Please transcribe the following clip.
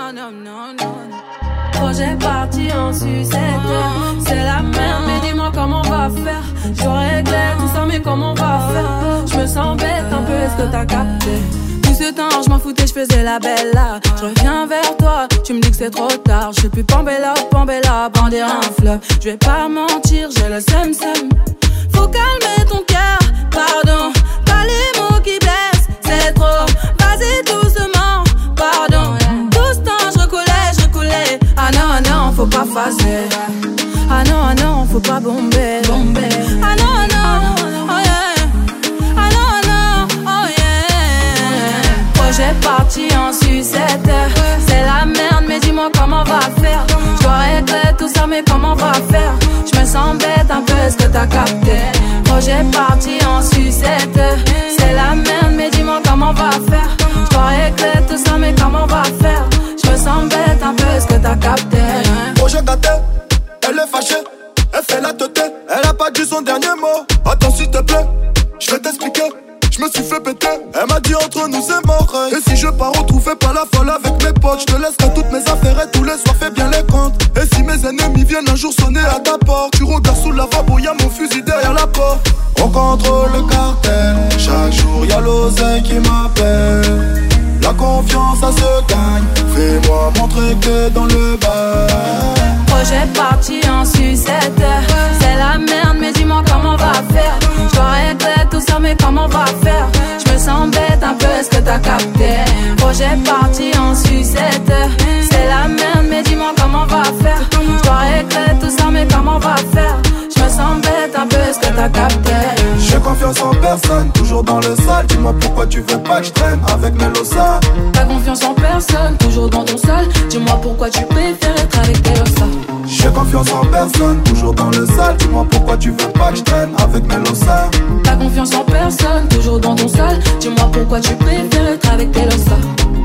Projet parti en sucette, c'est la merde, mais dis-moi comment on va faire. Je réglé tout ça, mais comment on va faire? Je me sens bête un peu, est-ce que t'as capté? Tout ce temps, je m'en foutais, je faisais la belle là. Je reviens vers toi, tu me dis que c'est trop tard. Je suis plus Pambella, brandir un fleuve. Je vais pas mentir, j'ai le seum. Faut calmer ton cœur, pardon. Pas les mots qui blessent, c'est trop. Vas-y doucement, pardon. Tout ce temps, je recoulais. Ah non, faut pas phaser. Ah non, faut pas bomber. Ah non, oh yeah. Ah non, oh yeah. Projet parti en sucette, c'est la merde, mais dis-moi comment on va faire. Je dois régler tout ça, mais comment on va faire? Je me sens bête un peu, est-ce que t'as capté? Projet parti en sucette, c'est la merde, mais dis-moi comment on va faire. Je dois régler tout ça, mais comment on va faire? Je me sens bête un peu, est-ce que t'as capté? Projet gâté, elle est fâchée, elle fait la teuté, elle a pas dit son dernier mot. Attends s'il te plaît, je vais t'expliquer. Je me suis fait péter, elle m'a dit entre nous c'est mort. Et si je pars retrouver pas la folle avec mes potes, je te laisserai toutes mes affaires et tous les soirs fais bien les comptes. Et si mes ennemis viennent un jour sonner à ta porte, tu regardes sous le lavabo, y'a mon fusil derrière la porte. On contrôle le cartel, chaque jour y'a l'oseille qui m'appelle. La confiance ça se gagne, fais-moi montrer que t'es dans le bas. Projet parti en sucette, c'est la merde, mais dis-moi comment on va faire. Je dois régler tout ça, mais comment on va faire? Je me sens bête un peu, est-ce que t'as capté? Projet parti en sucette, c'est la merde, mais dis-moi comment on va faire. Je dois régler tout ça, mais comment on va faire? Je me sens bête un peu, est-ce que t'as capté? J'ai confiance en personne, toujours dans le sale. Dis-moi pourquoi tu veux pas que je traîne avec Melosa. T'as confiance en personne, toujours dans ton sale. Dis-moi pourquoi tu préfères être avec Melosa. J'ai confiance en personne, toujours dans le sale. Dis-moi pourquoi tu veux pas que je traîne avec Melosa. T'as confiance en personne, toujours dans ton sale. Dis-moi pourquoi tu préfères être avec Melosa.